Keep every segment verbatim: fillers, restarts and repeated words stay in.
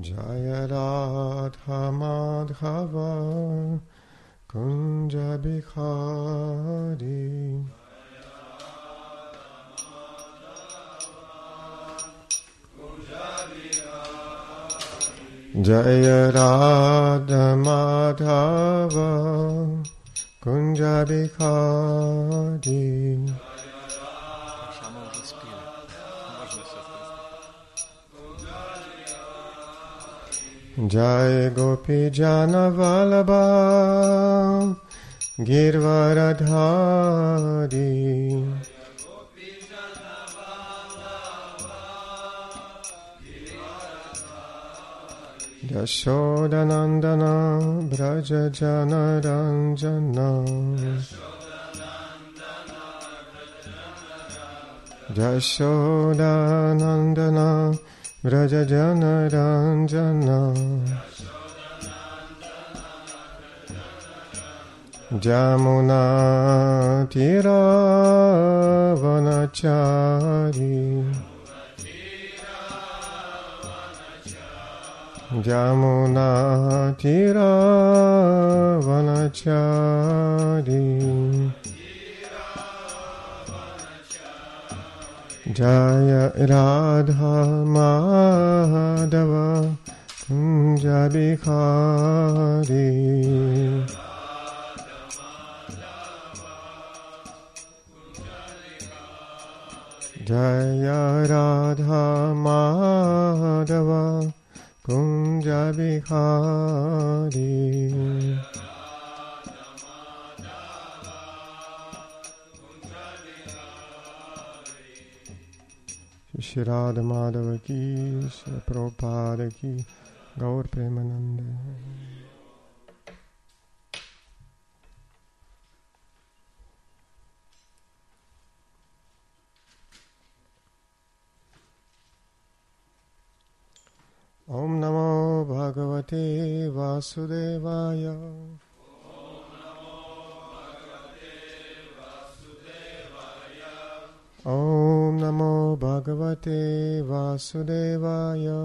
Jaya Radha Madhava Kunja Bihari Jaya Radha Madhava Kunja Bihari Jai Gopi Jana Vallabha Girvaradhari Yashodanandana Braja Jana Ranjana Yashodanandana Braja Jana Ranjana Jamuna Tira Vanachari Jamuna Tira Vanachari Jaya Radha Madhava Kunja Bihari Jaya Radha Madhava Kunja Bihari Shri Radha Madhava ki, Shri Prabhupada ki, Gaur Premanande. Om Namo Bhagavate Vasudevaya. Om Namo Bhagavate Vasudevaya.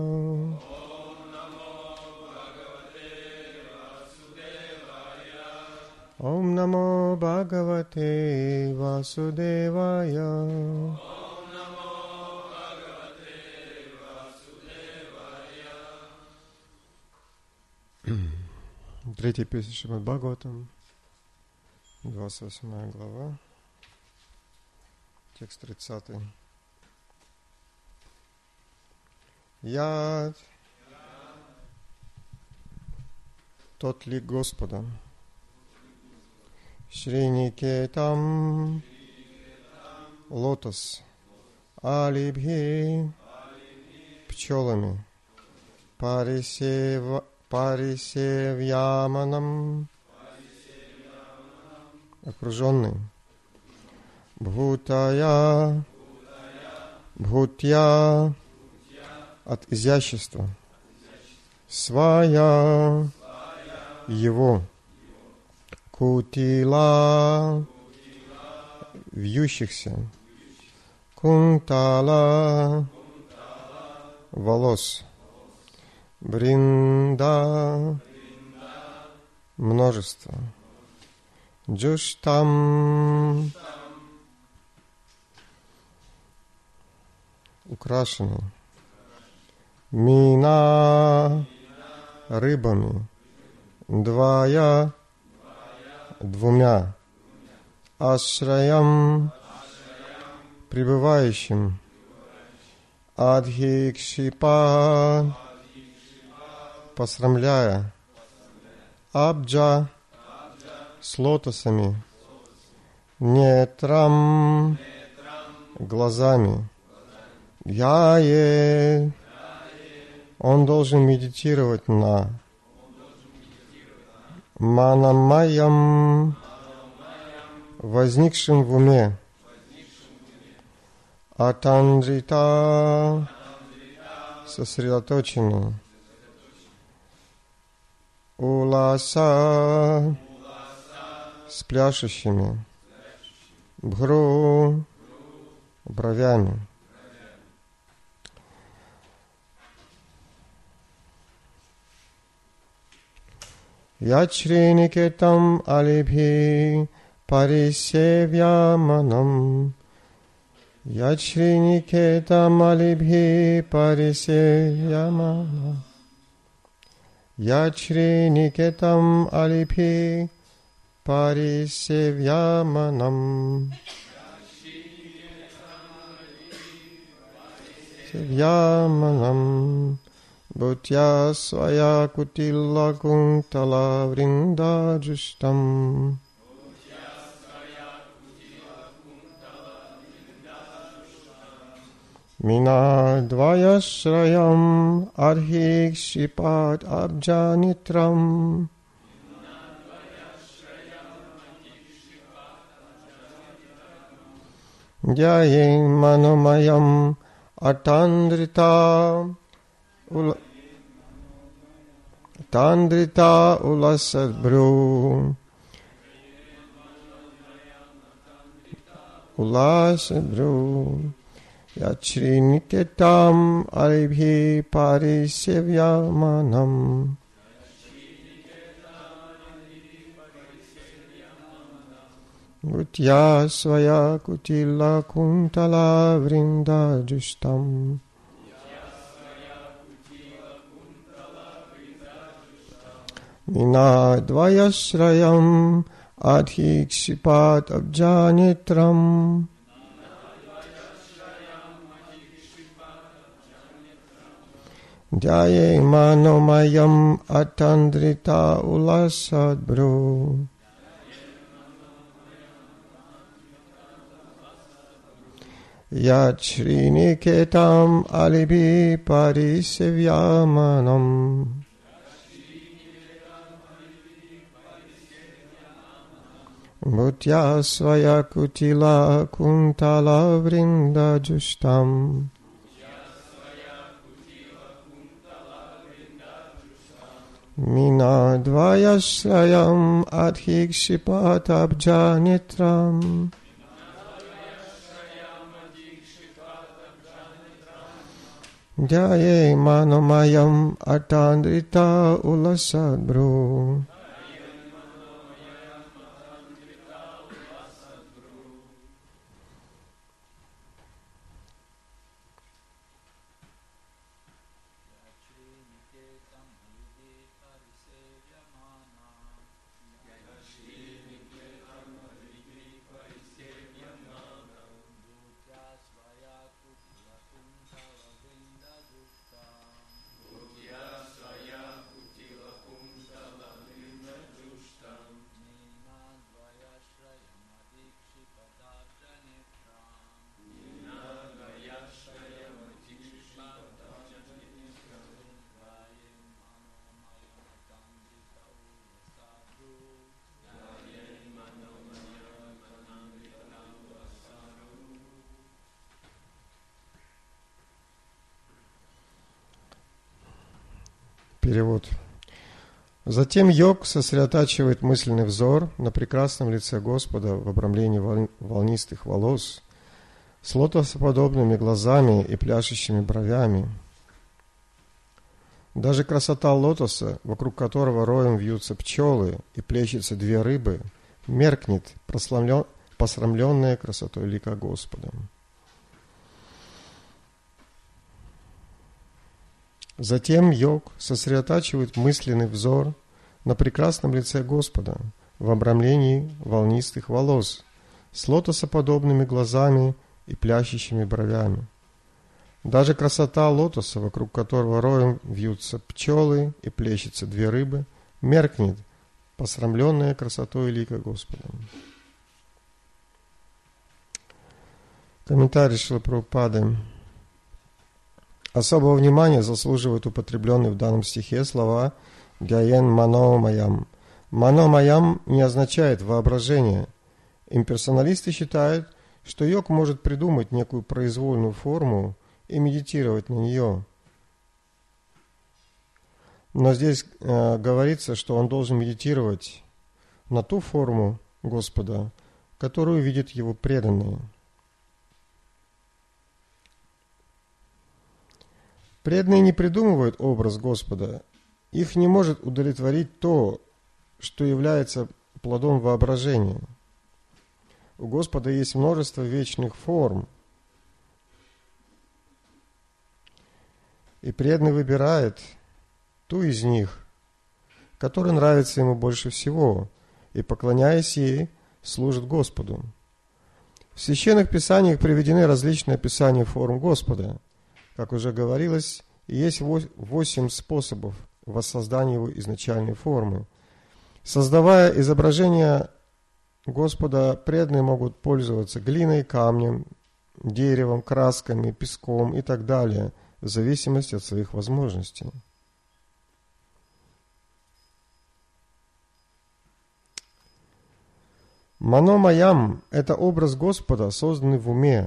Om Namo Bhagavate Vasudevaya. Третья песня Шримад Бхагаватам, двадцать восьмая глава, текст тридцатый. Я тот ли Господа, Шриникетам, лотос, алибхи, пчелами, парисева, парисевьяманам, окруженный, бхутая, бхутья, от изящества, свая, его, кутила, вьющихся, кунтала, волос, бринда, множество, джуштам, украшенный, мина, рыбами, двая, двумя, ашраям, пребывающим, адхикшипа, посрамляя, абджа, с лотосами, нетрам, глазами, яе, он должен медитировать на манамайям, возникшим в уме, атандрита, сосредоточенный, уласа, с пляшущими, бхру, бровями. Yachriniketam alibhi parisevyamanam. Yachriniketam alibhi parisevyamanam. Yachriniketam alibhi parisevyamanam. Sevyamanam. Bhutya svaya kutila kuntala vrinda justam. Mina dvayashrayam arhik shipat abjanitram. Jayeng manomayam atandrita ula Tandrita ulasadbru Ulasadbru Yachriniketam alibhi parisevyamanam. Bhutya svaya kutila kuntala vrinda justam. Mina dvayashrayam adhikshipat abjanitram. Dhyaye manomayam atandrita ulasadbru. Yachriniketam alibi parisevyamanam. Bhutya svaya kutila kuntala vrinda justam. Mina dvayashrayam adhikshipat abjanitram. Dhyaye manomayam atandrita ulasadbru. Перевод. Затем йог сосредотачивает мысленный взор на прекрасном лице Господа в обрамлении волнистых волос, с лотосоподобными глазами и пляшущими бровями. Даже красота лотоса, вокруг которого роем вьются пчелы и плещутся две рыбы, меркнет, посрамленная красотой лика Господа. Затем йог сосредотачивает мысленный взор на прекрасном лице Господа в обрамлении волнистых волос, с лотосоподобными глазами и плящущими бровями. Даже красота лотоса, вокруг которого роем вьются пчелы и плещутся две рыбы, меркнет, посрамленная красотой лика Господа. Комментарий Шрилы Прабхупады. Особого внимания заслуживают употребленные в данном стихе слова «Гяен маномаям». Маномаям не означает воображение. Имперсоналисты считают, что йог может придумать некую произвольную форму и медитировать на нее. Но здесь э, говорится, что он должен медитировать на ту форму Господа, которую видят его преданные. Преданные не придумывают образ Господа. Их не может удовлетворить то, что является плодом воображения. У Господа есть множество вечных форм, и преданный выбирает ту из них, которая нравится ему больше всего, и, поклоняясь ей, служит Господу. В Священных Писаниях приведены различные описания форм Господа. Как уже говорилось, есть восемь способов воссоздания его изначальной формы. Создавая изображение Господа, преданные могут пользоваться глиной, камнем, деревом, красками, песком и так далее, в зависимости от своих возможностей. Мано-маям – это образ Господа, созданный в уме.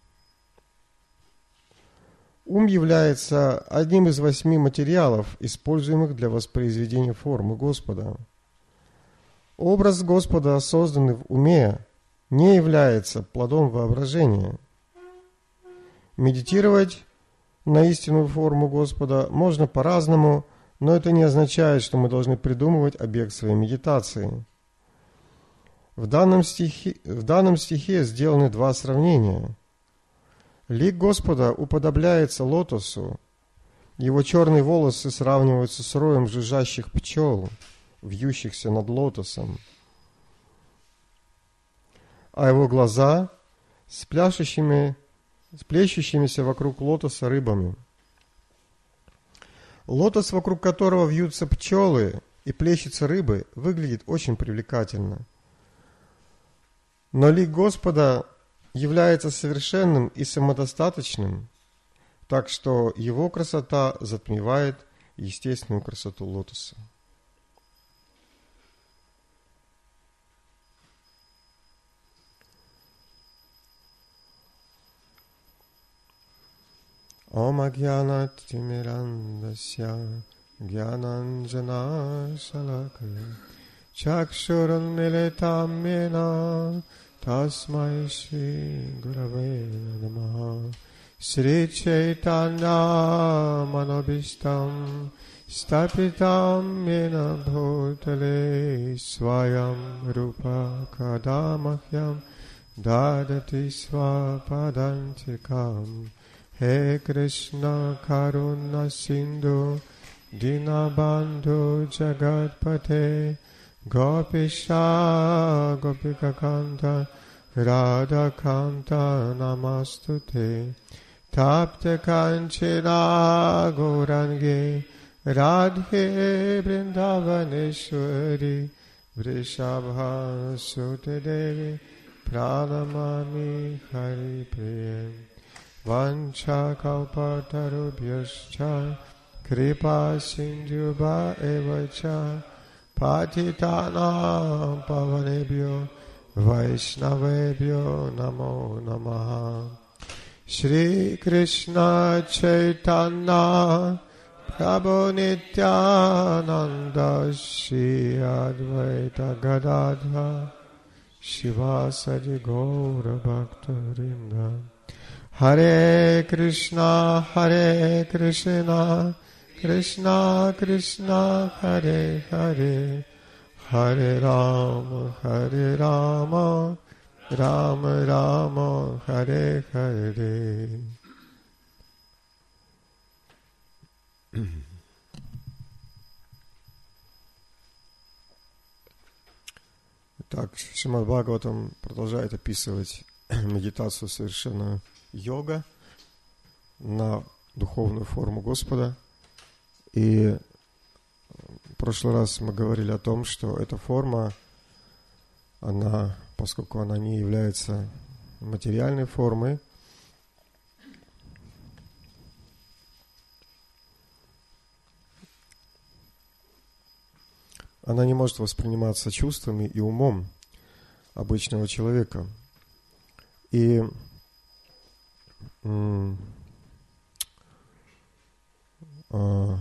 Ум является одним из восьми материалов, используемых для воспроизведения формы Господа. Образ Господа, созданный в уме, не является плодом воображения. Медитировать на истинную форму Господа можно по-разному, но это не означает, что мы должны придумывать объект своей медитации. В данном стихе, в данном стихе сделаны два сравнения. Лик Господа уподобляется лотосу, его черные волосы сравниваются с роем жужжащих пчел, вьющихся над лотосом, а его глаза с пляшущими, с плещущимися вокруг лотоса рыбами. Лотос, вокруг которого вьются пчелы и плещутся рыбы, выглядит очень привлекательно. Но лик Господа является совершенным и самодостаточным, так что его красота затмевает естественную красоту лотоса. Om Agyanat Timirandasya Gyananjana Shalakaya Chakshurun Militam Mena Tasmai Shri Gurave Namaha Sri Chaitanya Manobishtam Stapitam Mena Bhutale Swayam Rupa Kadamahyam Dadati Swapadantikam He Krishna Karuna Sindhu Dinabandhu Jagatpate Gopisha Gopika Kanta Radha Kanta Namastute Tapta Kanchina Gaurangi Radhe Vrindavaneshwari Vrishabha Sute Devi Pranamami Hari Priyam Vancha Kalpatarubhyascha Kripa Sindhuva Evacha Patitanam Pavanebhyo Vaishnavebhyo Namo Namaha Shri Krishna Chaitanya Prabhu Nityananda Shri Advaita Gadadha Shivasadi Gaura Bhaktarinda Hare Krishna Hare Krishna Krishna Krishna Hare Hare Hare Rama Hare Rama Rama Rama Hare Hare. Так, Шримад Бхагаватам продолжает описывать медитацию совершенную йога на духовную форму Господа. И в прошлый раз мы говорили о том, что эта форма, она, поскольку она не является материальной формой, она не может восприниматься чувствами и умом обычного человека. И м- а,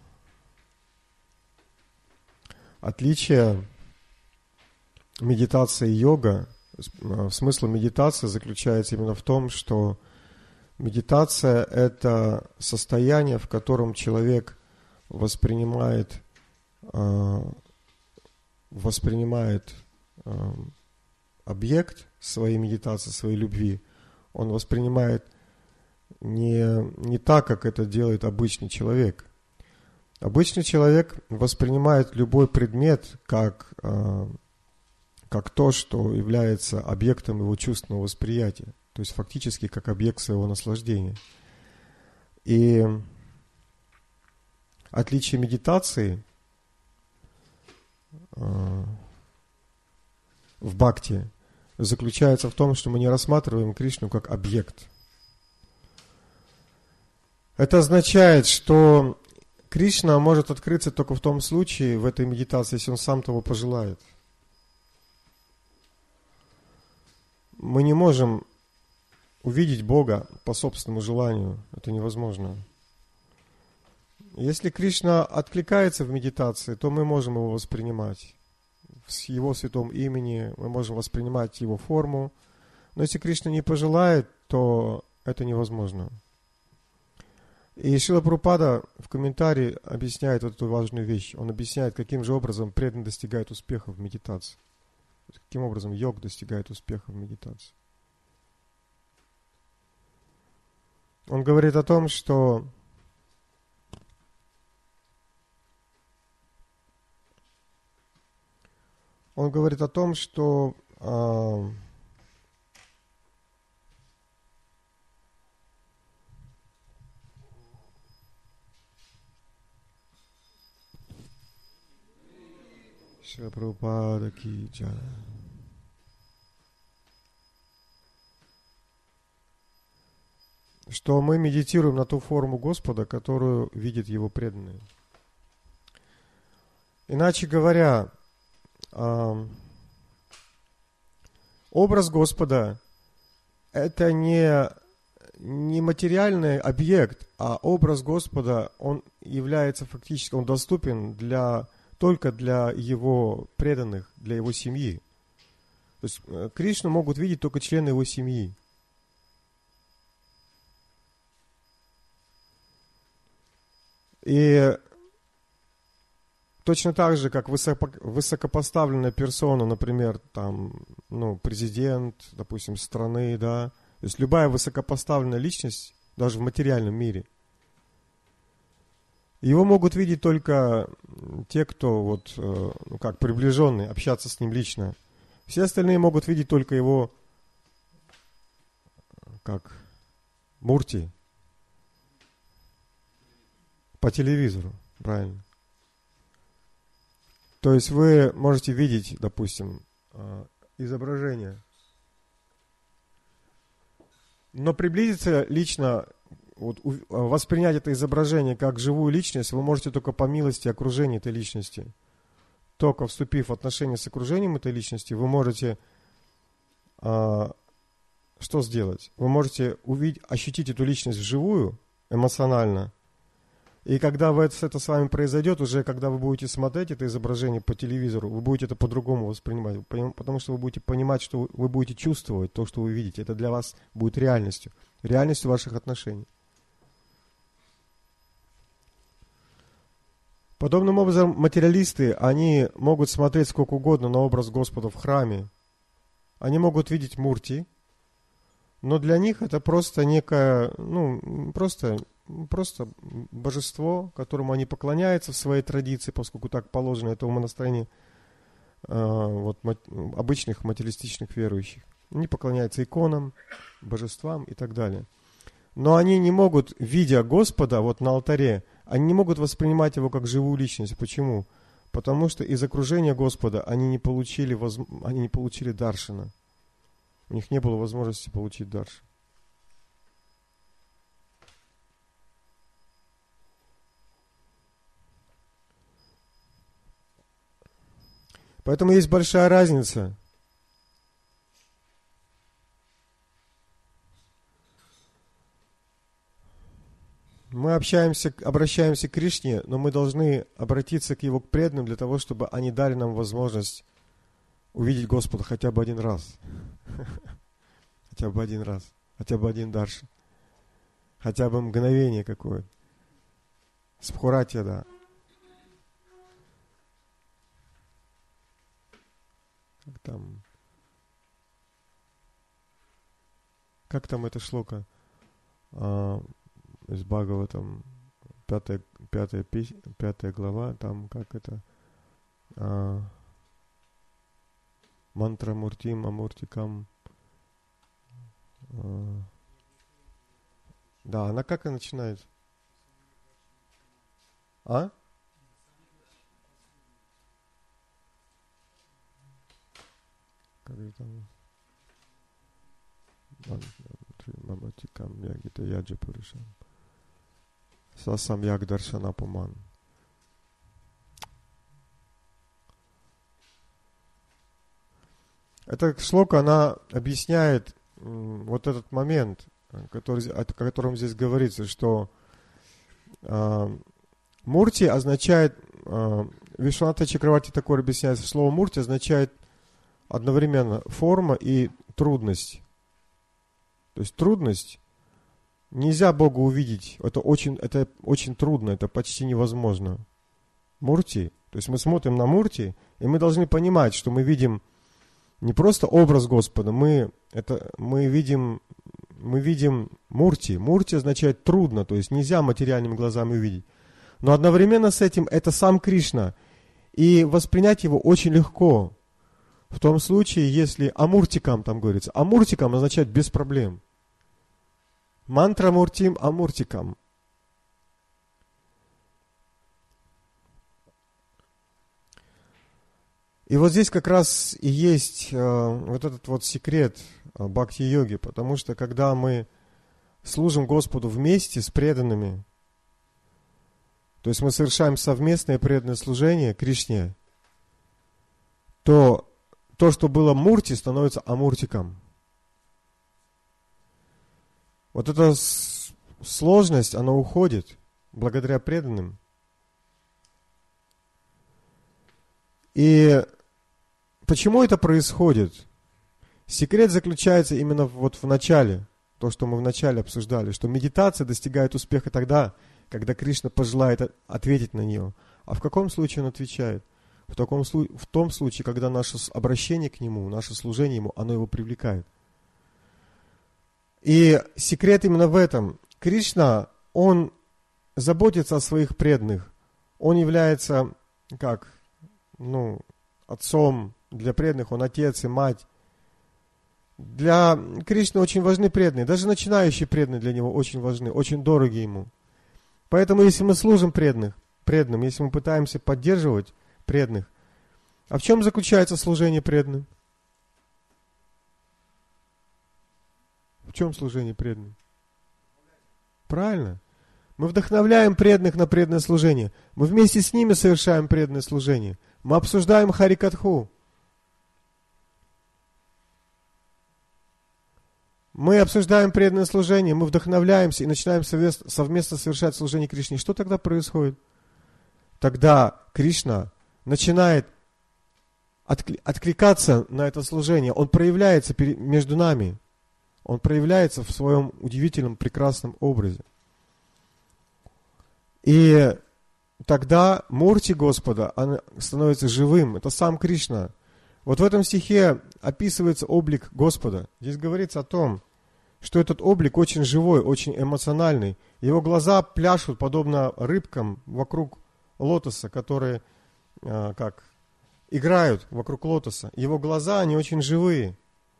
отличие медитации и йога, смысл медитации заключается именно в том, что медитация – это состояние, в котором человек воспринимает воспринимает э, объект своей медитации, своей любви, он воспринимает не, не так, как это делает обычный человек. Обычный человек воспринимает любой предмет как, э, как то, что является объектом его чувственного восприятия, то есть фактически как объект своего наслаждения. И отличие медитации э, в бхакти заключается в том, что мы не рассматриваем Кришну как объект. Это означает, что Кришна может открыться только в том случае, в этой медитации, если он сам того пожелает. Мы не можем увидеть Бога по собственному желанию. Это невозможно. Если Кришна откликается в медитации, то мы можем его воспринимать. С его святом имени мы можем воспринимать его форму. Но если Кришна не пожелает, то это невозможно. И Шрила Прабхупада в комментарии объясняет вот эту важную вещь. Он объясняет, каким же образом преданный достигает успеха в медитации. Каким образом йог достигает успеха в медитации. Он говорит о том, что он говорит о том, что а, Шрила Прабхупада ки джай. Что мы медитируем на ту форму Господа, которую видят Его преданные. Иначе говоря, э, образ Господа – это не, не материальный объект, а образ Господа, он является фактически, он доступен для, только для Его преданных, для Его семьи. То есть Кришну могут видеть только члены Его семьи. И точно так же, как высоко, высокопоставленная персона, например, там, ну, президент, допустим, страны, да, то есть любая высокопоставленная личность, даже в материальном мире, его могут видеть только те, кто вот, ну, как приближенный, общаться с ним лично. Все остальные могут видеть только его, как мурти, по телевизору, правильно. То есть вы можете видеть, допустим, изображение. Но приблизиться лично, вот, воспринять это изображение как живую личность, вы можете только по милости окружения этой личности. Только вступив в отношения с окружением этой личности, вы можете а, что сделать? Вы можете увидеть, ощутить эту личность вживую, эмоционально. И когда это с вами произойдет, уже когда вы будете смотреть это изображение по телевизору, вы будете это по-другому воспринимать, потому что вы будете понимать, что вы будете чувствовать то, что вы видите. Это для вас будет реальностью, реальностью ваших отношений. Подобным образом материалисты, они могут смотреть сколько угодно на образ Господа в храме. Они могут видеть мурти, но для них это просто некое, ну, просто... Просто божество, которому они поклоняются в своей традиции, поскольку так положено, это умонастроение э, вот, обычных материалистичных верующих. Они поклоняются иконам, божествам и так далее. Но они не могут, видя Господа вот на алтаре, они не могут воспринимать его как живую личность. Почему? Потому что из окружения Господа они не получили, воз... они не получили даршана. У них не было возможности получить даршан. Поэтому есть большая разница. Мы общаемся, обращаемся к Кришне, но мы должны обратиться к Его преданным для того, чтобы они дали нам возможность увидеть Господа хотя бы один раз. Хотя бы один раз. Хотя бы один даршан. Хотя бы мгновение какое-то. Спхуратья, да. Как там? Как там эта шлока? А, из Бхагаватам, пятая, пятая, пись, пятая глава, там как это? А, мантра муртим амуртикам. А, да, она как и начинает? А? Как же там? Маматикам ягита яджа пуришам. Сасам яг даршана пуман. Эта шлока, она объясняет м, вот этот момент, который, о котором здесь говорится, что э, мурти означает, э, Вишванатха Чакраварти Такур объясняет, слово мурти означает одновременно форма и трудность. То есть трудность, нельзя Бога увидеть, это очень, это очень трудно, это почти невозможно. Мурти, то есть мы смотрим на мурти, и мы должны понимать, что мы видим не просто образ Господа, мы, это, мы, видим, мы видим мурти. Мурти означает трудно, то есть нельзя материальными глазами увидеть. Но одновременно с этим это сам Кришна, и воспринять его очень легко. В том случае, если амуртикам там говорится, амуртикам означает без проблем. Мантра муртим амуртикам. И вот здесь как раз и есть э, вот этот вот секрет э, бхакти-йоги, потому что когда мы служим Господу вместе с преданными, то есть мы совершаем совместное преданное служение Кришне, то то, что было мурти, становится амуртиком. Вот эта сложность, она уходит благодаря преданным. И почему это происходит? Секрет заключается именно вот в начале, то, что мы в начале обсуждали, что медитация достигает успеха тогда, когда Кришна пожелает ответить на нее. А в каком случае он отвечает? В, таком, в том случае, когда наше обращение к Нему, наше служение Ему, оно Его привлекает. И секрет именно в этом. Кришна, Он заботится о своих преданных. Он является, как, ну, отцом для преданных, Он отец и мать. Для Кришны очень важны преданные. Даже начинающие преданные для Него очень важны, очень дороги Ему. Поэтому, если мы служим преданных, преданным, если мы пытаемся поддерживать преданных, а в чем заключается служение преданным? В чем служение преданным? Правильно. Мы вдохновляем преданных на преданное служение. Мы вместе с ними совершаем преданное служение. Мы обсуждаем Харикатху. Мы обсуждаем преданное служение, мы вдохновляемся и начинаем совместно совершать служение Кришне. Что тогда происходит? Тогда Кришна начинает откликаться на это служение. Он проявляется между нами. Он проявляется в своем удивительном, прекрасном образе. И тогда мурти Господа он становится живым. Это сам Кришна. Вот в этом стихе описывается облик Господа. Здесь говорится о том, что этот облик очень живой, очень эмоциональный. Его глаза пляшут, подобно рыбкам, вокруг лотоса, которые а, как, играют вокруг лотоса. Его глаза, они очень живые.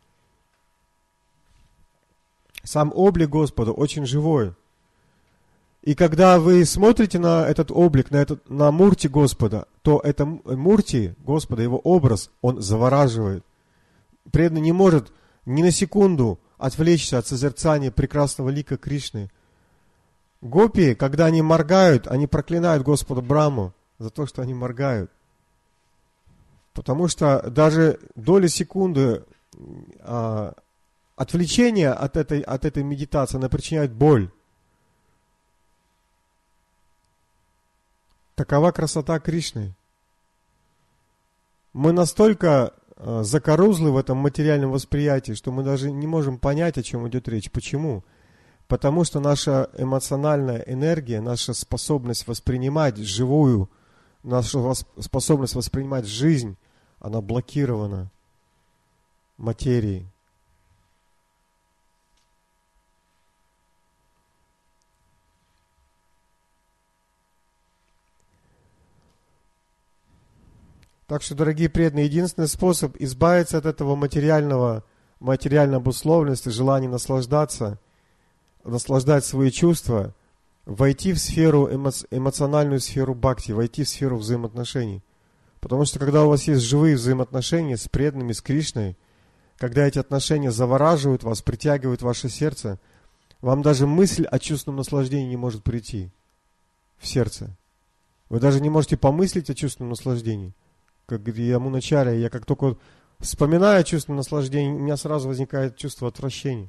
Сам облик Господа очень живой. И когда вы смотрите на этот облик, на, этот, на мурти Господа, то это мурти Господа, его образ, он завораживает. Преданный не может ни на секунду отвлечься от созерцания прекрасного лика Кришны. Гопи, когда они моргают, они проклинают Господа Браму за то, что они моргают. Потому что даже доля секунды а, отвлечения от этой, от этой медитации, она причиняет боль. Такова красота Кришны. Мы настолько э, закорузлы в этом материальном восприятии, что мы даже не можем понять, о чем идет речь. Почему? Потому что наша эмоциональная энергия, наша способность воспринимать живую, наша способность воспринимать жизнь, она блокирована. материи. Так что, дорогие преданные, единственный способ избавиться от этого материального, материальной обусловленности, желания наслаждаться, наслаждать свои чувства, войти в сферу, эмо- эмоциональную сферу бхакти, войти в сферу взаимоотношений. Потому что когда у вас есть живые взаимоотношения с преданными, с Кришной, когда эти отношения завораживают вас, притягивают ваше сердце, вам даже мысль о чувственном наслаждении не может прийти в сердце. Вы даже не можете помыслить о чувственном наслаждении. Как говорит Ямуначарья, я как только вспоминаю о чувственном наслаждении, у меня сразу возникает чувство отвращения.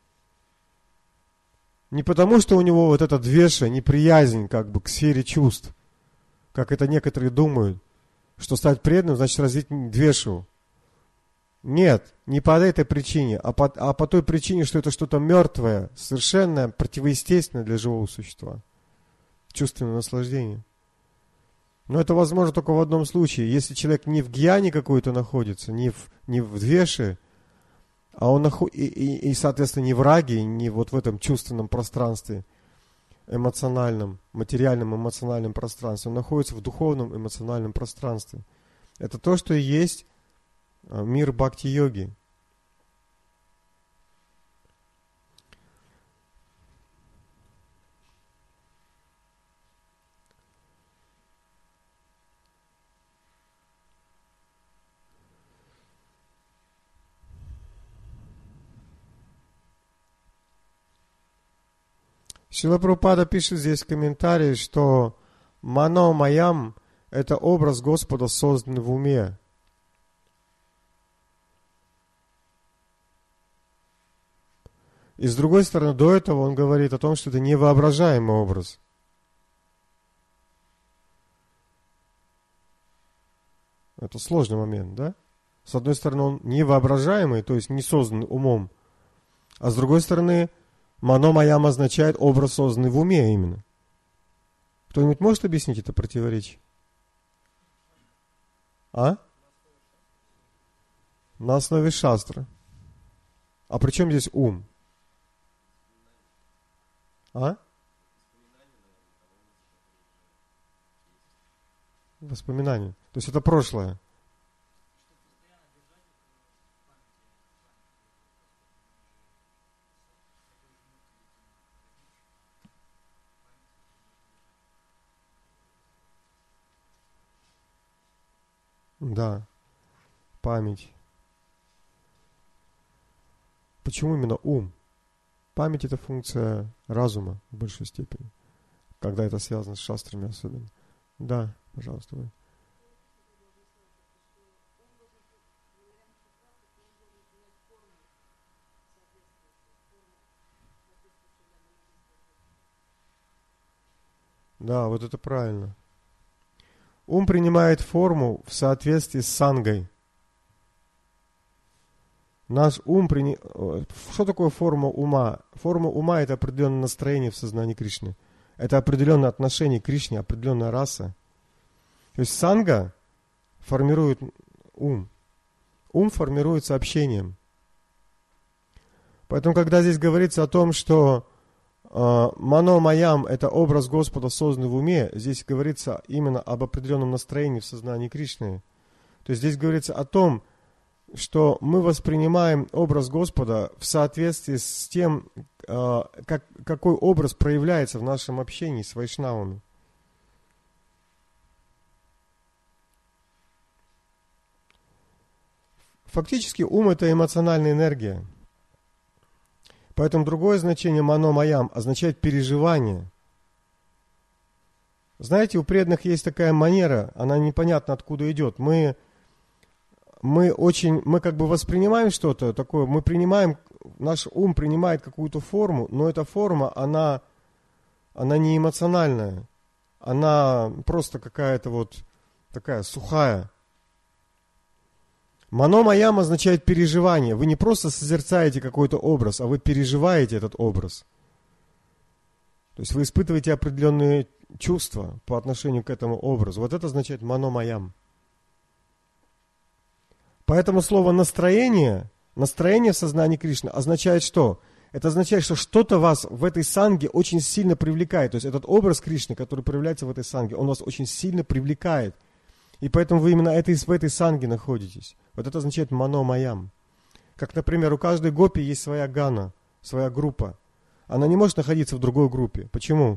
Не потому, что у него вот эта двеша, неприязнь как бы к сфере чувств, как это некоторые думают, что стать преданным значит развить двешу. Нет, не по этой причине, а по, а по той причине, что это что-то мертвое, совершенно противоестественное для живого существа. Чувственное наслаждение. Но это возможно только в одном случае, если человек не в гьяне какой-то находится, не в, не в двеше, а он нахо... и, и, и, соответственно, не в раге, не вот в этом чувственном пространстве, эмоциональном, материальном эмоциональном пространстве, он находится в духовном эмоциональном пространстве. Это то, что и есть мир бхакти-йоги. Шрила Прабхупада пишет здесь в комментарии, что «Мано Маям» – это образ Господа, созданный в уме. И с другой стороны, до этого он говорит о том, что это невоображаемый образ. Это сложный момент, да? С одной стороны, он невоображаемый, то есть не созданный умом, а с другой стороны, Мано Маям означает образ, созданный в уме именно. Кто-нибудь может объяснить это противоречие? А? На основе шастра. А при чем здесь ум? А? Воспоминания. То есть это прошлое. Да, память. Почему именно ум? Память – это функция разума в большей степени, когда это связано с шастрами особенно. Да, пожалуйста. Вы. Да, вот это правильно. Ум принимает форму в соответствии с сангой. Наш ум прини... Что такое форма ума? Форма ума – это определенное настроение в сознании Кришны. Это определенное отношение к Кришне, определенная раса. То есть санга формирует ум. Ум формируется общением. Поэтому, когда здесь говорится о том, что Мано Маям – это образ Господа, созданный в уме, здесь говорится именно об определенном настроении в сознании Кришны. То есть здесь говорится о том, что мы воспринимаем образ Господа в соответствии с тем, как, какой образ проявляется в нашем общении с вайшнавами. Фактически ум – это эмоциональная энергия. Поэтому другое значение «мано маям» означает переживание. Знаете, у преданных есть такая манера, она непонятно откуда идет. Мы, мы очень, мы как бы воспринимаем что-то такое, мы принимаем, наш ум принимает какую-то форму, но эта форма, она, она не эмоциональная, она просто какая-то вот такая сухая. Мано Маям означает переживание. Вы не просто созерцаете какой-то образ, а вы переживаете этот образ. То есть вы испытываете определенные чувства по отношению к этому образу. Вот это означает Мано Маям. Поэтому слово настроение Настроение в сознании Кришны означает что? Это означает, что что-то вас в этой санге очень сильно привлекает. То есть этот образ Кришны, который проявляется в этой санге, он вас очень сильно привлекает. И поэтому вы именно этой, в этой санге находитесь. Вот это означает мано-маям. Как, например, у каждой гопи есть своя гана, своя группа. Она не может находиться в другой группе. Почему?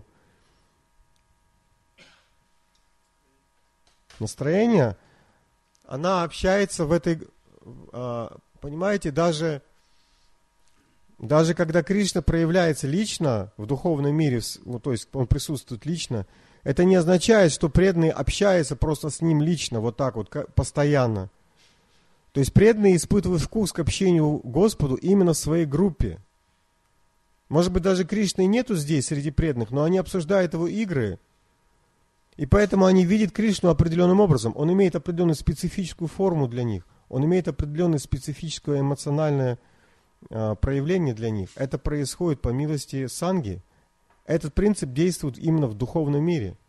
Настроение, она общается в этой... Понимаете, даже, даже когда Кришна проявляется лично в духовном мире, ну, то есть он присутствует лично, это не означает, что преданные общаются просто с ним лично, вот так вот, постоянно. То есть преданные испытывают вкус к общению Господу именно в своей группе. Может быть, даже Кришны нету здесь среди преданных, но они обсуждают его игры, и поэтому они видят Кришну определенным образом. Он имеет определенную специфическую форму для них. Он имеет определенное специфическое эмоциональное э, проявление для них. Это происходит по милости санги. Этот принцип действует именно в духовном мире.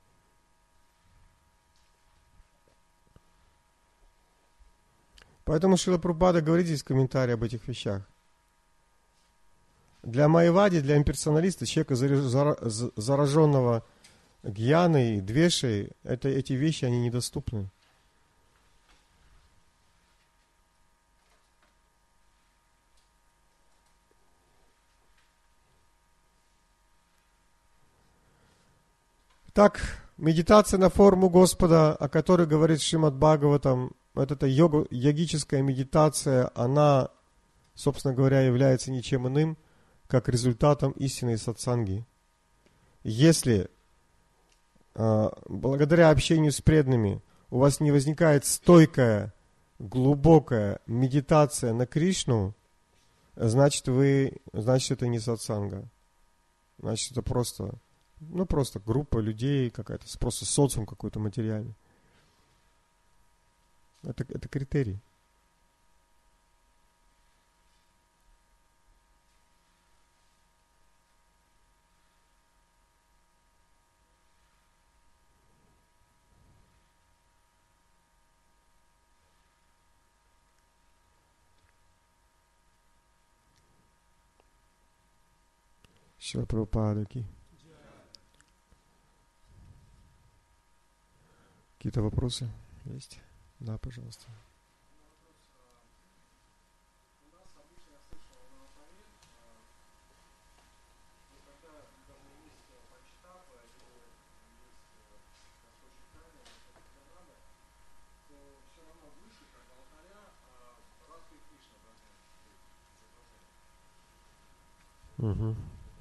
Поэтому Шрила Прабхупада говорит здесь в комментарии об этих вещах. Для майявади, для имперсоналиста, человека, зараженного гьяной, двешей, это, эти вещи, они недоступны. Так, медитация на форму Господа, о которой говорит Шримад Бхагаватам, вот эта йога, йогическая медитация, она, собственно говоря, является ничем иным, как результатом истинной сатсанги. Если э, благодаря общению с преданными у вас не возникает стойкая, глубокая медитация на Кришну, значит, вы, значит, это не сатсанга. Значит, это просто... Ну, просто группа людей, какая-то, просто социум какой-то материальный. Это, это критерий. Шрила Прабхупада ки. Какие-то вопросы есть? Да, пожалуйста. Угу.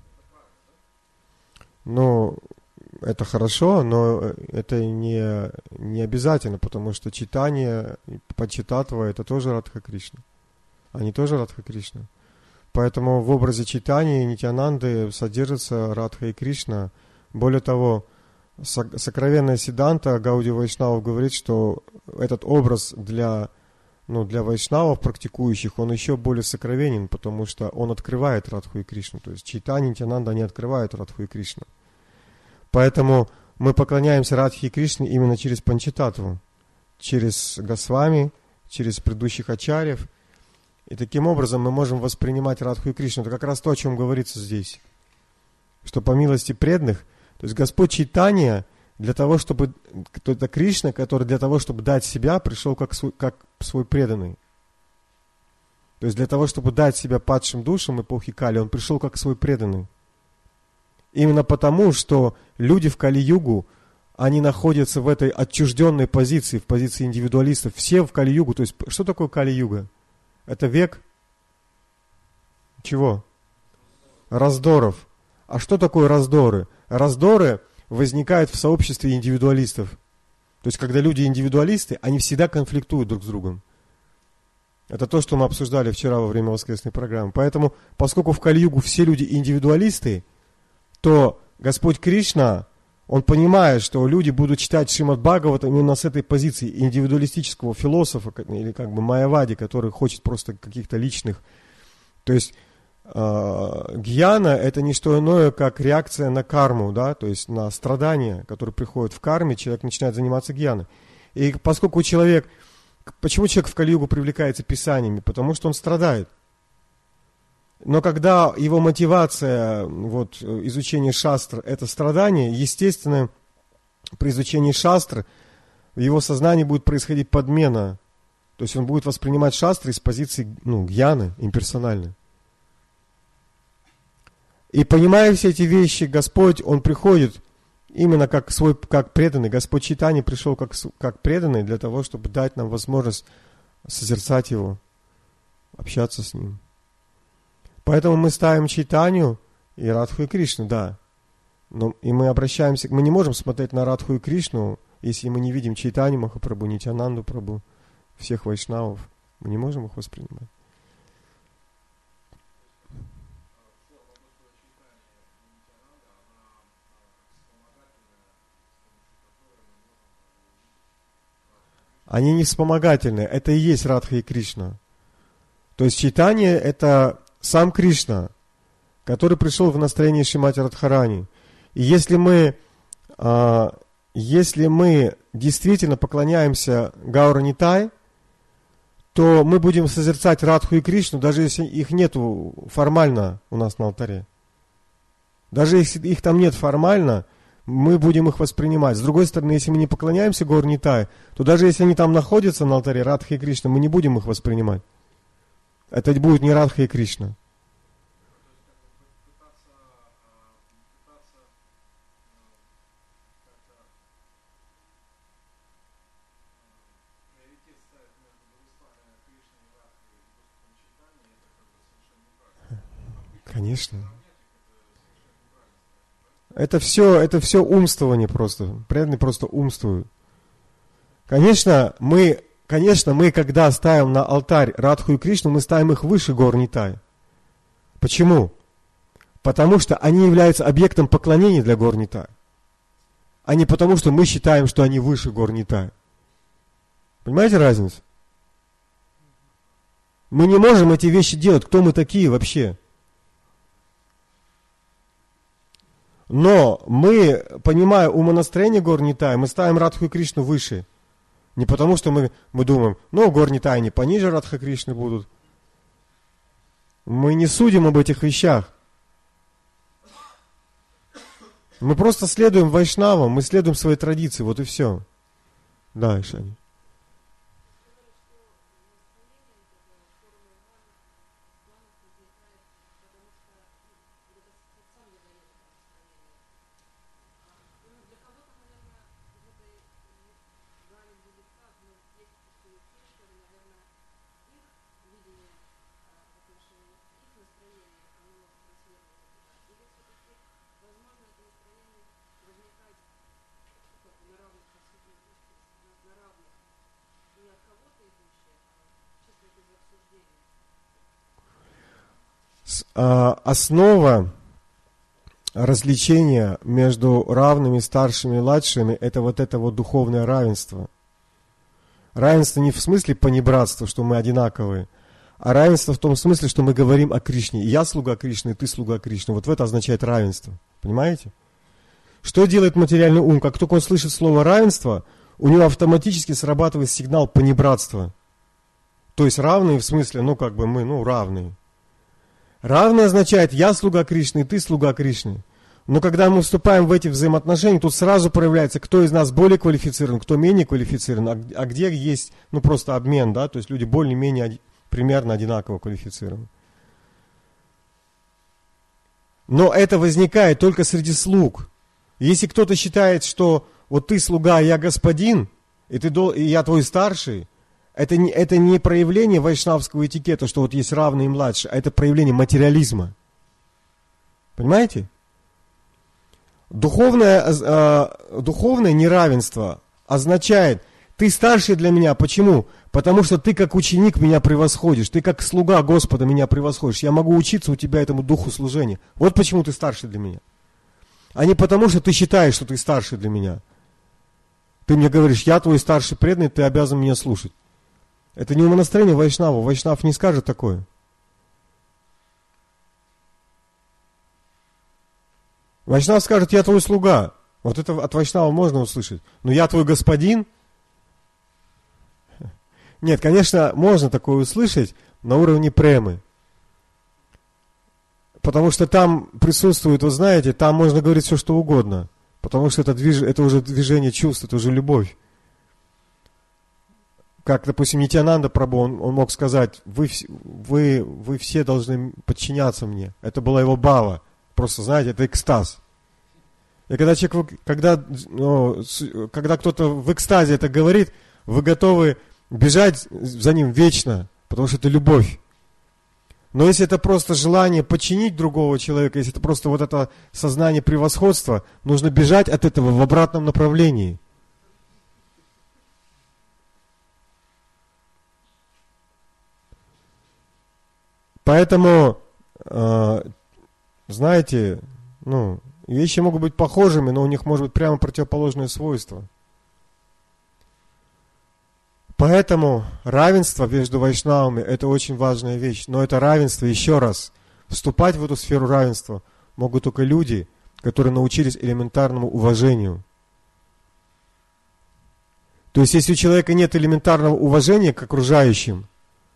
Ну, это хорошо, но это не, не обязательно, потому что читание, почитатва, это тоже Радха Кришна. Они тоже Радха Кришна. Поэтому в образе читания Нитьянанды содержится Радха и Кришна. Более того, сокровенная Сиддханта Гауди Вайшнавов говорит, что этот образ для, ну, для вайшнавов, практикующих, он еще более сокровенен, потому что он открывает Радху и Кришну. То есть читание Нитьянанда, они открывают Радху и Кришну. Поэтому мы поклоняемся Радхе и Кришне именно через Панчататтву, через Госвами, через предыдущих ачарьев. И таким образом мы можем воспринимать Радху и Кришну. Это как раз то, о чем говорится здесь. Что по милости преданных, то есть Господь Чайтанья для того, чтобы... Это Кришна, который для того, чтобы дать себя, пришел как свой, как свой преданный. То есть для того, чтобы дать себя падшим душам эпохи Кали, он пришел как свой преданный. Именно потому, что люди в Кали-югу, они находятся в этой отчужденной позиции, в позиции индивидуалистов. Все в Кали-югу. То есть, что такое Кали-юга? Это век чего? Раздоров. А что такое раздоры? Раздоры возникают в сообществе индивидуалистов. То есть, когда люди индивидуалисты, они всегда конфликтуют друг с другом. Это то, что мы обсуждали вчера во время воскресной программы. Поэтому, поскольку в Кали-югу все люди индивидуалисты, то Господь Кришна, Он понимает, что люди будут читать Шримад Бхагаватам именно с этой позиции индивидуалистического философа, или как бы майявади, который хочет просто каких-то личных. То есть э, гьяна – это не что иное, как реакция на карму, да, то есть на страдания, которые приходят в карме, человек начинает заниматься гьяной. И поскольку человек Почему человек в Кали-югу привлекается писаниями? Потому что он страдает. Но когда его мотивация, вот, изучения шастр, это страдание, естественно, при изучении шастр в его сознании будет происходить подмена. То есть он будет воспринимать шастры из позиции, ну, гьяны, имперсональной. И понимая все эти вещи, Господь, Он приходит именно как свой, как преданный. Господь Чайтанья пришел как, как преданный для того, чтобы дать нам возможность созерцать Его, общаться с Ним. Поэтому мы ставим Чайтанью и Радху и Кришну, да. Но, и мы обращаемся, мы не можем смотреть на Радху и Кришну, если мы не видим Чайтанью Махапрабху, Нитьянанду Прабху, всех вайшнавов. Мы не можем их воспринимать. Они не вспомогательные, это и есть Радха и Кришна. То есть Чайтанья — это сам Кришна, который пришел в настроении Шримати Радхарани. И если мы, а, если мы действительно поклоняемся Гаура Нитай, то мы будем созерцать Радху и Кришну, даже если их нету формально у нас на алтаре. Даже если их там нет формально, мы будем их воспринимать. С другой стороны, если мы не поклоняемся Гаур Нитай, то даже если они там находятся на алтаре, Радха и Кришна, мы не будем их воспринимать. Это будет не Радха и Кришна. Конечно. Это все, это все умствование просто. Преданные просто умствуют. Конечно, мы, конечно, мы, когда ставим на алтарь Радху и Кришну, мы ставим их выше Гаур Нитай. Почему? Потому что они являются объектом поклонения для Гаур Нитай. А не потому, что мы считаем, что они выше Гаур Нитай. Понимаете разницу? Мы не можем эти вещи делать. Кто мы такие вообще? Но мы, понимая умонастроение Гаур Нитай, мы ставим Радху и Кришну выше. Не потому, что мы, мы думаем, ну, Гаур Нитай не пониже Радха Кришны будут. Мы не судим об этих вещах. Мы просто следуем вайшнавам, мы следуем своей традиции, вот и все. Да, Ишани. Основа развлечения между равными, старшими и младшими — это вот это вот духовное равенство. Равенство не в смысле понебратства, что мы одинаковые, а равенство в том смысле, что мы говорим о Кришне. Я слуга Кришны, ты слуга Кришны. Вот в это означает равенство. Понимаете? Что делает материальный ум? Как только он слышит слово равенство, у него автоматически срабатывает сигнал понебратства. То есть равные в смысле, ну как бы мы, ну равные. Равное означает я слуга Кришны, ты слуга Кришны. Но когда мы вступаем в эти взаимоотношения, тут сразу проявляется, кто из нас более квалифицирован, кто менее квалифицирован, а, а где есть, ну просто обмен, да, то есть люди более-менее примерно одинаково квалифицированы. Но это возникает только среди слуг. Если кто-то считает, что вот ты слуга, а я господин, и, ты, и я твой старший, это не, это не проявление вайшнавского этикета, что вот есть равный и младший, а это проявление материализма. Понимаете? Духовное, э, духовное неравенство означает, ты старший для меня. Почему? Потому что ты как ученик меня превосходишь, ты как слуга Господа меня превосходишь. Я могу учиться у тебя этому духу служения. Вот почему ты старший для меня. А не потому, что ты считаешь, что ты старший для меня. Ты мне говоришь, я твой старший преданный, ты обязан меня слушать. Это не умонастроение вайшнава. Вайшнав не скажет такое. Вайшнав скажет, я твой слуга. Вот это от вайшнава можно услышать. Но я твой господин. Нет, конечно, можно такое услышать на уровне премы. Потому что там присутствует, вы знаете, там можно говорить все, что угодно. Потому что это, движ... это уже движение чувств, это уже любовь. Как, допустим, Нитьянанда Прабху, он, он мог сказать, вы, вы, вы все должны подчиняться мне. Это была его бхава. Просто, знаете, это экстаз. И когда человек, когда, ну, когда кто-то в экстазе это говорит, вы готовы бежать за ним вечно, потому что это любовь. Но если это просто желание подчинить другого человека, если это просто вот это сознание превосходства, нужно бежать от этого в обратном направлении. Поэтому, э, знаете, ну, вещи могут быть похожими, но у них может быть прямо противоположное свойство. Поэтому равенство между вайшнавами – это очень важная вещь. Но это равенство, еще раз, вступать в эту сферу равенства могут только люди, которые научились элементарному уважению. То есть, если у человека нет элементарного уважения к окружающим,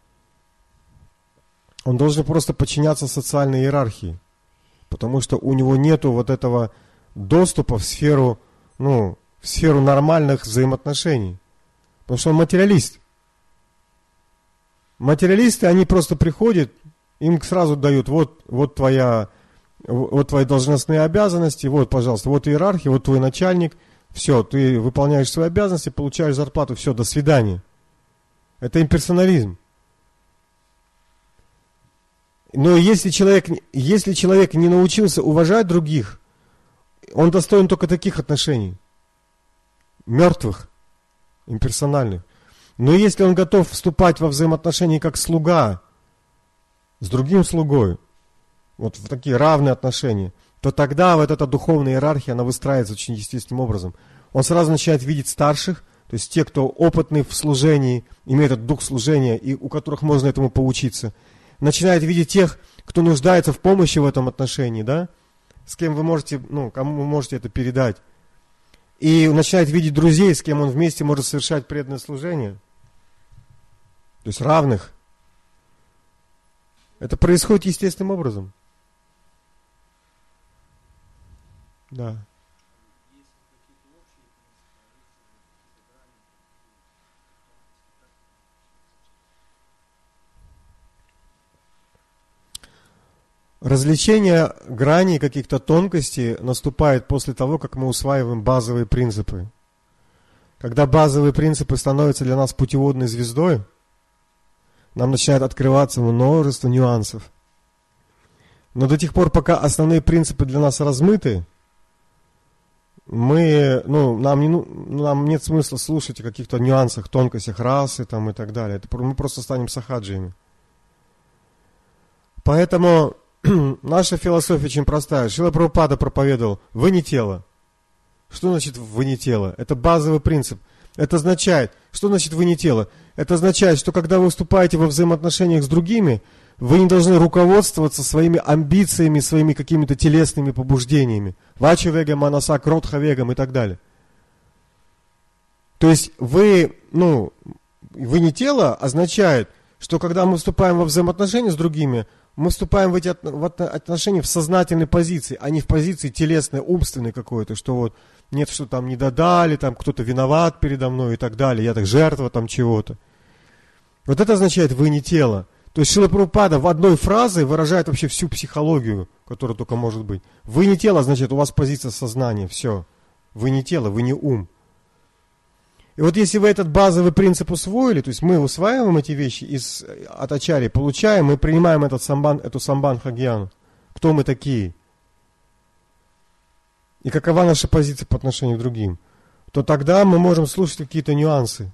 он должен просто подчиняться социальной иерархии, потому что у него нету вот этого доступа в сферу, ну, в сферу нормальных взаимоотношений. Потому что он материалист. Материалисты, они просто приходят, им сразу дают, вот, вот, твоя, вот твои должностные обязанности, вот, пожалуйста, вот иерархия, вот твой начальник, все, ты выполняешь свои обязанности, получаешь зарплату, все, до свидания. Это имперсонализм. Но если человек, если человек не научился уважать других, он достоин только таких отношений, мертвых, имперсональных. Но если он готов вступать во взаимоотношения как слуга с другим слугой, вот в такие равные отношения, то тогда вот эта духовная иерархия, она выстраивается очень естественным образом. Он сразу начинает видеть старших, то есть те, кто опытны в служении, имеют этот дух служения, и у которых можно этому поучиться. Начинает видеть тех, кто нуждается в помощи в этом отношении, да, с кем вы можете, ну, кому вы можете это передать. И начинает видеть друзей, с кем он вместе может совершать преданное служение. То есть равных. Это происходит естественным образом. Да. Развлечение граней каких-то тонкостей наступает после того, как мы усваиваем базовые принципы. Когда базовые принципы становятся для нас путеводной звездой, нам начинает открываться множество нюансов. Но до тех пор, пока основные принципы для нас размыты, мы, ну, нам, не, нам нет смысла слушать о каких-то нюансах, тонкостях расы там, и так далее. Это, мы просто станем сахаджиями. Поэтому наша философия очень простая. Шрила Прабхупада проповедовал: вы не тело. Что значит вы не тело? Это базовый принцип. Это означает, что значит вы не тело? Это означает, что когда вы вступаете во взаимоотношениях с другими, вы не должны руководствоваться своими амбициями, своими какими-то телесными побуждениями. Вача-вегам, манаса, кротха-вегам и так далее. То есть вы, ну, вы не тело означает, что когда мы вступаем во взаимоотношения с другими, мы вступаем в эти отношения в сознательной позиции, а не в позиции телесной, умственной какой-то, что вот нет, что там не додали, там кто-то виноват передо мной и так далее, я так жертва там чего-то. Вот это означает вы не тело. То есть Шрила Прабхупада в одной фразе выражает вообще всю психологию, которая только может быть. Вы не тело, значит, у вас позиция сознания, все. Вы не тело, вы не ум. И вот если вы этот базовый принцип усвоили, то есть мы усваиваем эти вещи из, от ачарьи, получаем, мы принимаем этот самбан, эту самбан-хагьяну. Кто мы такие? И какова наша позиция по отношению к другим? То тогда мы можем слушать какие-то нюансы.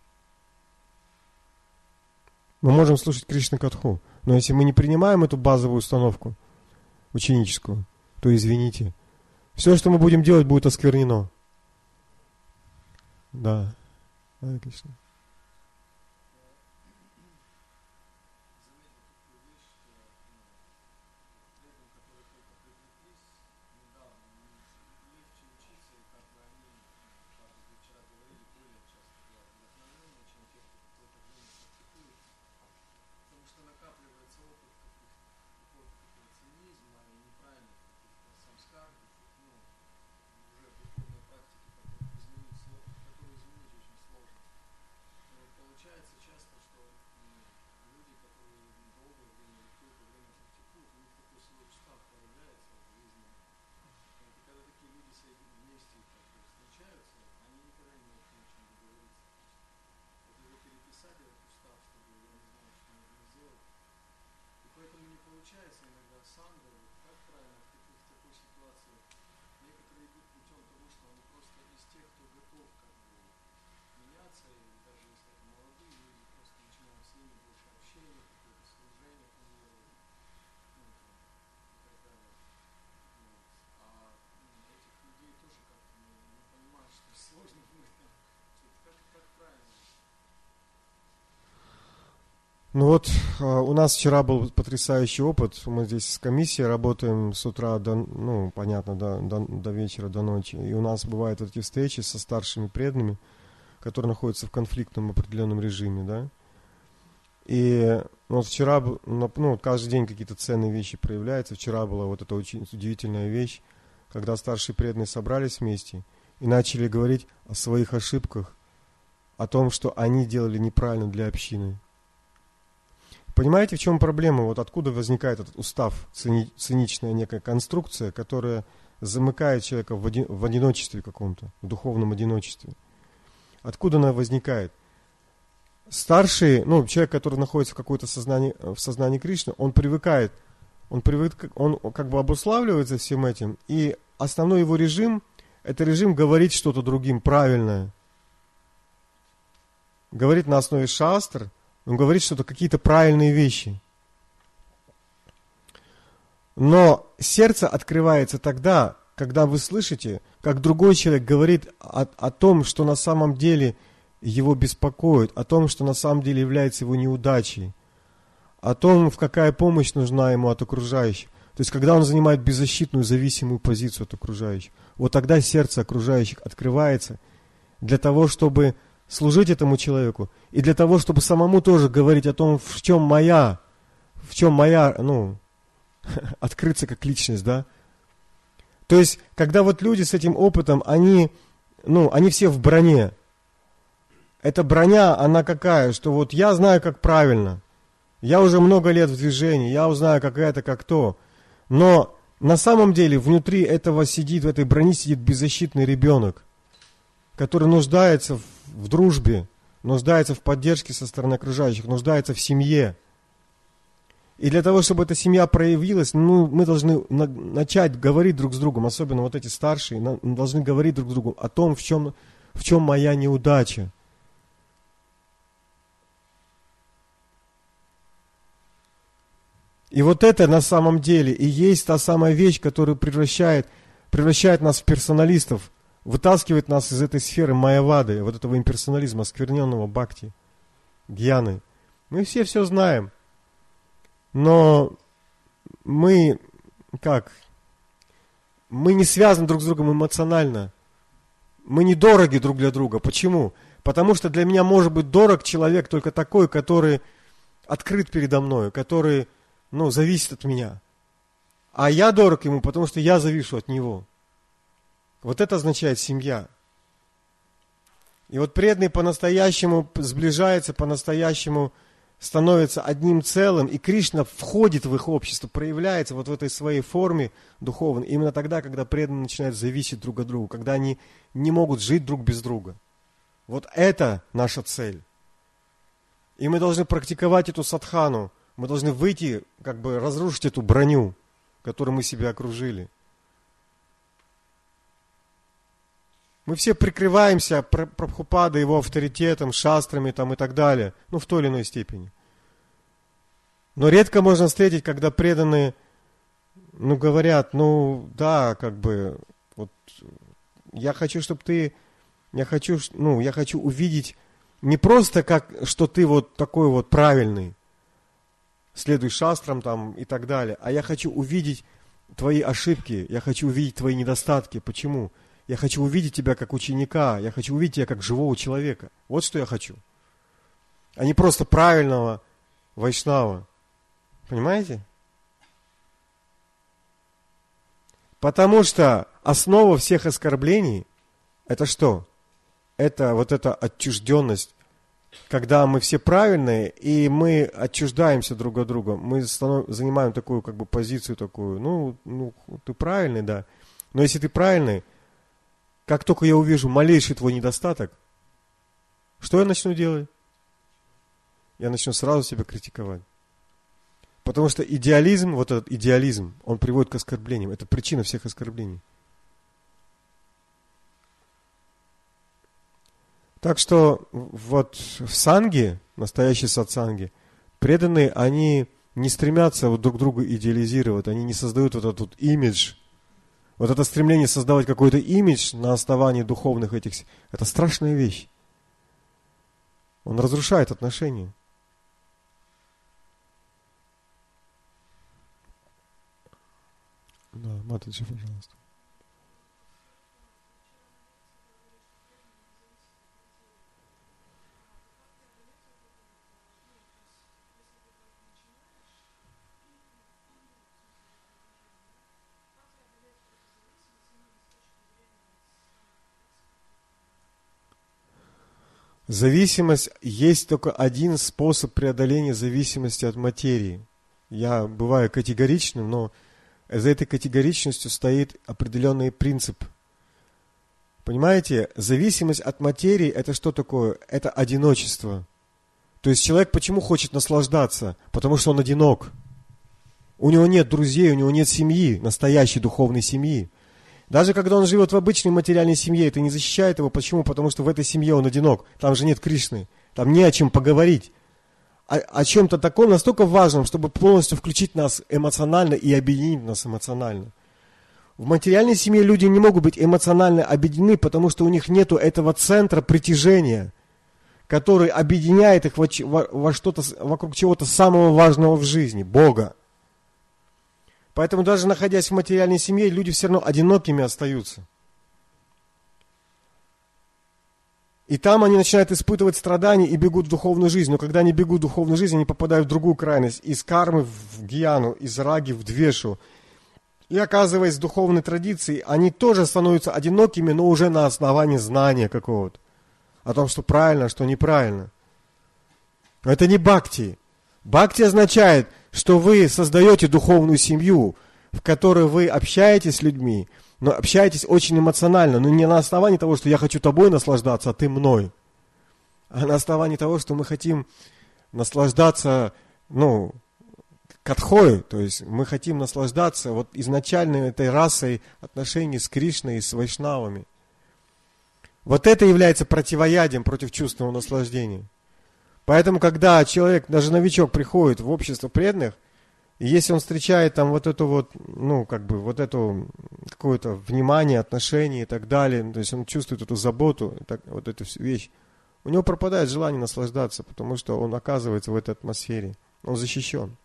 Мы можем слушать Кришна Катху. Но если мы не принимаем эту базовую установку ученическую, то извините. Все, что мы будем делать, будет осквернено. Да. Отлично. получается иногда сам говорит, как правильно в, такой, в такой ситуации. Некоторые идут путем того, что они просто из тех, кто готов как бы меняться, и даже если это молодые люди, просто начинают с ними больше общения, какое-то служение планировать, ну, там, и так далее. Вот. А ну, этих людей тоже как-то не, не понимают, что сложно будет там. Как, как правильно? Ну вот, у нас вчера был потрясающий опыт. Мы здесь с комиссией работаем с утра до, ну, понятно, до, до, до вечера, до ночи. И у нас бывают вот эти встречи со старшими преданными, которые находятся в конфликтном определенном режиме, да. И вот вчера, ну, каждый день какие-то ценные вещи проявляются. Вчера была вот эта очень удивительная вещь, когда старшие преданные собрались вместе и начали говорить о своих ошибках, о том, что они делали неправильно для общины. Понимаете, в чем проблема? Вот откуда возникает этот устав, цини, циничная некая конструкция, которая замыкает человека в, оди, в одиночестве каком-то, в духовном одиночестве. Откуда она возникает? Старший, ну, человек, который находится в какой-то сознании, в сознании Кришны, он привыкает, он привык, он как бы обуславливается всем этим, и основной его режим, это режим говорить что-то другим правильное. Говорить на основе шастр, он говорит что-то, какие-то правильные вещи. Но сердце открывается тогда, когда вы слышите, как другой человек говорит о, о том, что на самом деле его беспокоит, о том, что на самом деле является его неудачей, о том, в какая помощь нужна ему от окружающих. То есть, когда он занимает беззащитную, зависимую позицию от окружающих, вот тогда сердце окружающих открывается для того, чтобы служить этому человеку, и для того, чтобы самому тоже говорить о том, в чем моя, в чем моя, ну, открыться как личность, да. То есть, когда вот люди с этим опытом, они, ну, они все в броне. Эта броня, она какая, что вот я знаю, как правильно, я уже много лет в движении, я знаю, как это, как то, но на самом деле внутри этого сидит, в этой броне сидит беззащитный ребенок, который нуждается в в дружбе, нуждается в поддержке со стороны окружающих, нуждается в семье. И для того, чтобы эта семья проявилась, ну, мы должны на, начать говорить друг с другом, особенно вот эти старшие, на, должны говорить друг с другом о том, в чем, в чем моя неудача. И вот это на самом деле и есть та самая вещь, которая превращает, превращает нас в персоналистов, вытаскивает нас из этой сферы майявады, вот этого имперсонализма, оскверненного бхакти, гьяны. Мы все все знаем, но мы, как, мы не связаны друг с другом эмоционально, мы не дороги друг для друга. Почему? Потому что для меня может быть дорог человек только такой, который открыт передо мной, который, ну, зависит от меня. А я дорог ему, потому что я завишу от него. Вот это означает семья. И вот преданный по-настоящему сближается, по-настоящему становится одним целым, и Кришна входит в их общество, проявляется вот в этой своей форме духовной, именно тогда, когда преданные начинают зависеть друг от друга, когда они не могут жить друг без друга. Вот это наша цель. И мы должны практиковать эту садхану, мы должны выйти, как бы разрушить эту броню, которой мы себя окружили. Мы все прикрываемся Прабхупадой, его авторитетом, шастрами там, и так далее, ну, в той или иной степени. Но редко можно встретить, когда преданные, ну, говорят, ну, да, как бы, вот, я хочу, чтобы ты, я хочу, ну, я хочу увидеть не просто, как, что ты вот такой вот правильный, следуй шастрам там и так далее, а я хочу увидеть твои ошибки, я хочу увидеть твои недостатки. Почему? Я хочу увидеть тебя как ученика, я хочу увидеть тебя как живого человека. Вот что я хочу. А не просто правильного вайшнава. Понимаете? Потому что основа всех оскорблений – это что? Это вот эта отчужденность, когда мы все правильные, и мы отчуждаемся друг от друга. Мы станов... занимаем такую как бы позицию такую, ну, ну, ты правильный, да. Но если ты правильный, как только я увижу малейший твой недостаток, что я начну делать? Я начну сразу себя критиковать. Потому что идеализм, вот этот идеализм, он приводит к оскорблениям. Это причина всех оскорблений. Так что вот в санге, настоящей сатсанге, преданные, они не стремятся вот друг друга идеализировать, они не создают вот этот вот имидж. Вот это стремление создавать какой-то имидж на основании духовных этих, это страшная вещь. Он разрушает отношения. Да, Матаджи, пожалуйста. Зависимость, есть только один способ преодоления зависимости от материи. Я бываю категоричным, но за этой категоричностью стоит определенный принцип. Понимаете, зависимость от материи – это что такое? Это одиночество. То есть человек почему хочет наслаждаться? Потому что он одинок. У него нет друзей, у него нет семьи, настоящей духовной семьи. Даже когда он живет в обычной материальной семье, это не защищает его. Почему? Потому что в этой семье он одинок. Там же нет Кришны. Там не о чем поговорить. О, о чем-то таком настолько важном, чтобы полностью включить нас эмоционально и объединить нас эмоционально. В материальной семье люди не могут быть эмоционально объединены, потому что у них нет этого центра притяжения, который объединяет их во, во, во что-то, вокруг чего-то самого важного в жизни – Бога. Поэтому даже находясь в материальной семье, люди все равно одинокими остаются. И там они начинают испытывать страдания и бегут в духовную жизнь. Но когда они бегут в духовную жизнь, они попадают в другую крайность. Из кармы в гьяну, из раги в двешу. И оказываясь в духовной традиции, они тоже становятся одинокими, но уже на основании знания какого-то. О том, что правильно, а что неправильно. Но это не бхакти. Бхакти означает, что вы создаете духовную семью, в которой вы общаетесь с людьми, но общаетесь очень эмоционально, но не на основании того, что я хочу тобой наслаждаться, а ты мной, а на основании того, что мы хотим наслаждаться, ну, катхой, то есть мы хотим наслаждаться вот изначально этой расой отношений с Кришной и с вайшнавами. Вот это является противоядием против чувственного наслаждения. Поэтому, когда человек, даже новичок, приходит в общество преданных, и если он встречает там вот эту вот, ну, как бы, вот эту какое-то внимание, отношение и так далее, то есть он чувствует эту заботу, так, вот эту вещь, у него пропадает желание наслаждаться, потому что он оказывается в этой атмосфере, он защищен,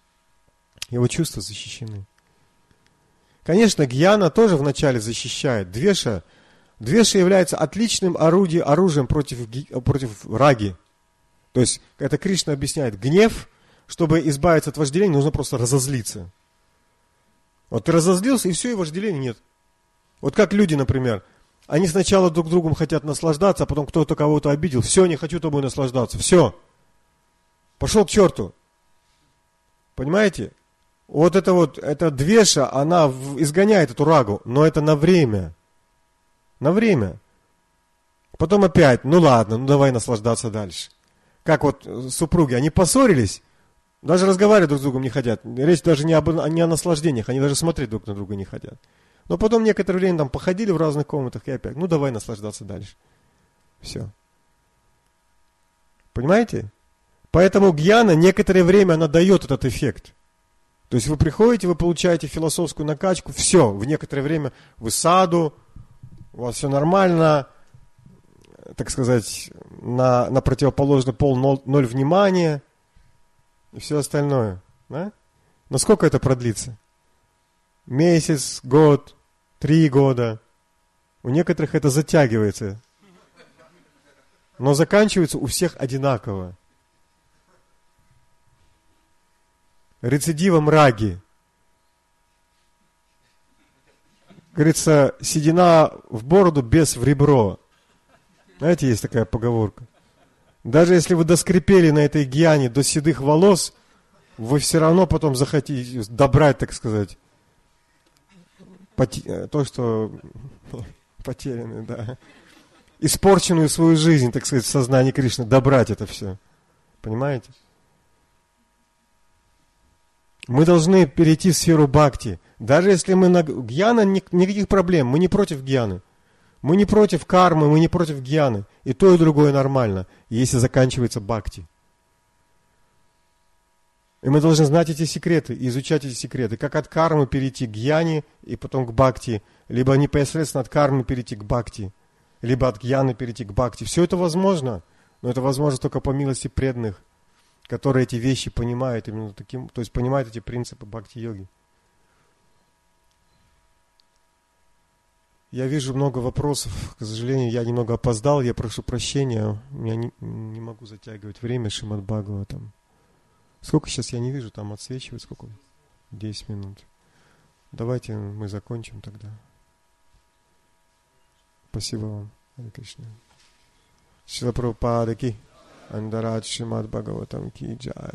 его чувства защищены. Конечно, гьяна тоже вначале защищает, двеша, двеша является отличным орудием, оружием против, против раги. То есть, это Кришна объясняет, гнев, чтобы избавиться от вожделения, нужно просто разозлиться. Вот ты разозлился, и все, и вожделения нет. Вот как люди, например, они сначала друг другом хотят наслаждаться, а потом кто-то кого-то обидел, все, не хочу тобой наслаждаться, все, пошел к черту. Понимаете? Вот это вот, эта двеша, она изгоняет эту рагу, но это на время. На время. Потом опять, ну ладно, ну давай наслаждаться дальше. Как вот супруги, они поссорились, даже разговаривать друг с другом не хотят. Речь даже не, об, не о наслаждениях, они даже смотреть друг на друга не хотят. Но потом некоторое время там походили в разных комнатах и опять, ну давай наслаждаться дальше. Все. Понимаете? Поэтому гьяна некоторое время она дает этот эффект. То есть вы приходите, вы получаете философскую накачку, все, в некоторое время вы саду, у вас все нормально, так сказать, на, на противоположный пол ноль, ноль внимания и все остальное. Да? Но сколько это продлится? Месяц, год, три года. У некоторых это затягивается. Но заканчивается у всех одинаково. Рецидивом раги. Говорится, седина в бороду, бес в ребро. Знаете, есть такая поговорка. Даже если вы доскрипели на этой гьяне до седых волос, вы все равно потом захотите добрать, так сказать, то, что потерянное, да. Испорченную свою жизнь, так сказать, в сознании Кришны, добрать это все. Понимаете? Мы должны перейти в сферу бхакти. Даже если мы на гьяна, никаких проблем, мы не против гьяны. Мы не против кармы, мы не против гьяны. И то, и другое нормально, если заканчивается бхакти. И мы должны знать эти секреты, изучать эти секреты. Как от кармы перейти к гьяне и потом к бхакти. Либо непосредственно от кармы перейти к бхакти. Либо от гьяны перейти к бхакти. Все это возможно. Но это возможно только по милости преданных, которые эти вещи понимают именно таким, то есть понимают эти принципы бхакти-йоги. Я вижу много вопросов. К сожалению, я немного опоздал, я прошу прощения. Я не, не могу затягивать время Шримад Бхагаватам. Сколько сейчас я не вижу, там отсвечивает сколько? десять минут. Давайте мы закончим тогда. Спасибо вам, Харе Кришна. Шрила Прабхупада ки, Андарадж Шримад Бхагаватам ки джай.